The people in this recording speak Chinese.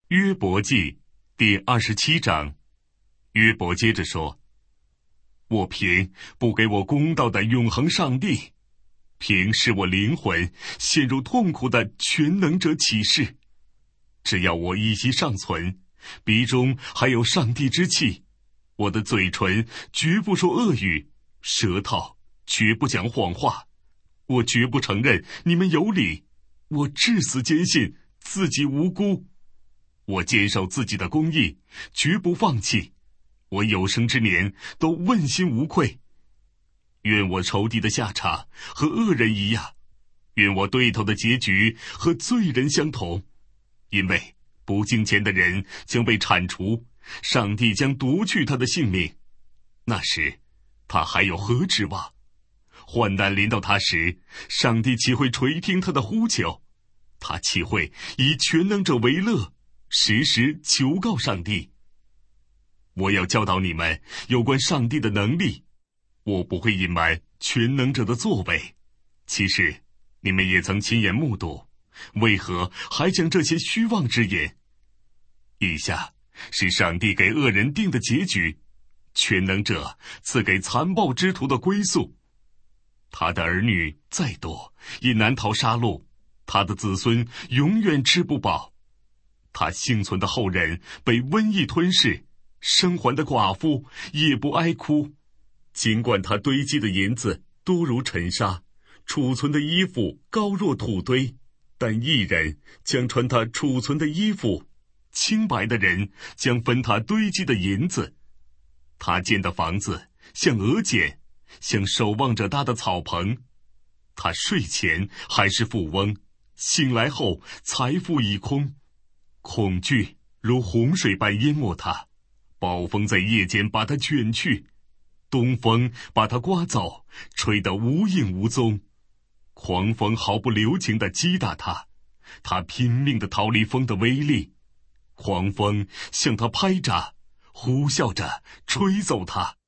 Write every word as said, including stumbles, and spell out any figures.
约伯记第二十七章，约伯接着说：我凭不给我公道的永恒上帝，凭使我灵魂陷入痛苦的全能者启示。只要我一息尚存，鼻中还有上帝之气，我的嘴唇绝不说恶语，舌头绝不讲谎话。我绝不承认你们有理，我至死坚信自己无辜。我坚守自己的公义，绝不放弃。我有生之年都问心无愧。愿我仇敌的下场和恶人一样，愿我对头的结局和罪人相同。因为不敬虔的人将被铲除，上帝将夺去他的性命。那时他还有何指望？患难临到他时，上帝岂会垂听他的呼求？他岂会以全能者为乐，时时求告上帝？我要教导你们有关上帝的能力，我不会隐瞒全能者的作为。其实你们也曾亲眼目睹，为何还讲这些虚妄之言？以下是上帝给恶人定的结局，全能者赐给残暴之徒的归宿。他的儿女再多，也难逃杀戮，他的子孙永远吃不饱。他幸存的后人被瘟疫吞噬，生还的寡妇也不哀哭。尽管他堆积的银子多如尘沙，储存的衣服高若土堆，但义人将穿他储存的衣服，清白的人将分他堆积的银子。他建的房子像鹅茧，像守望者搭的草棚。他睡前还是富翁，醒来后财富已空。恐惧如洪水般淹没他，暴风在夜间把他卷去，东风把他刮走，吹得无影无踪。狂风毫不留情地击打他，他拼命地逃离风的威力。狂风向他拍打，呼啸着吹走他。